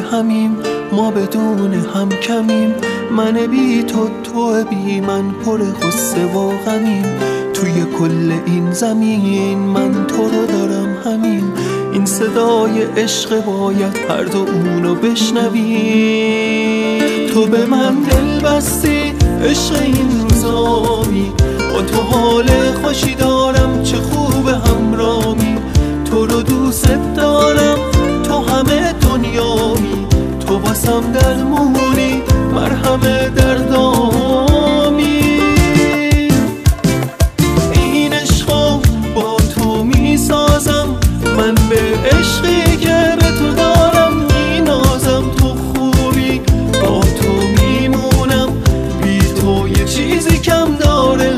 همیم، ما بدون هم کمیم. من بی تو، تو بی من، پر غصه و غمیم. توی کل این زمین من تو رو دارم همین. این صدای عشق باید هر دو اونو بشنویم. تو به من دل بستی، عشق این روزامی. با تو حال خوشی دارم، چه خوب همرامی. تو رو دوست دارم، تو همه دنیامی. تو واسم درمونی، مرهم دردامی. این عشقو با تو میسازم، من به عشقی که به تو دارم مینازم. تو خوبی، با تو میمونم، بی تو یه چیزی کم داره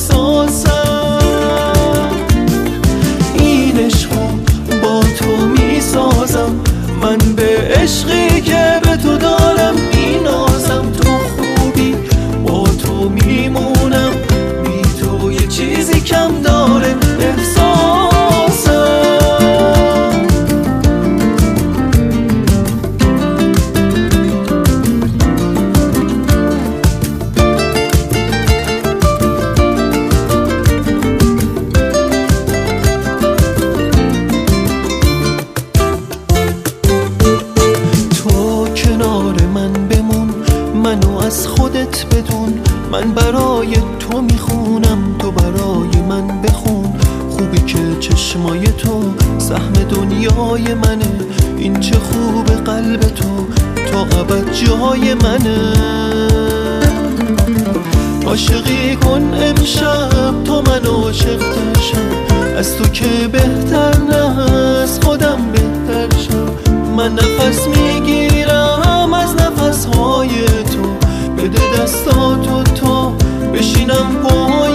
احساسم. این عشقو با تو میسازم، من به عشقی که به تو دارم مینازم. تو خوبی، با تو میمونم، بی تو یه چیزی کم داره احساسم. منو از خودت بدون، من برای تو میخونم، تو برای من بخون. خوبی که چشمای تو سهم دنیای منه. این چه خوب قلب تو، تا ابد جای منه. عاشقی کن امشب، تا من عاشق ترشم. از تو که بهتر نه، از خودم بهتر شم. من نفس میگیرم از نفسهای تو، بده دستاتو تا بشینم پای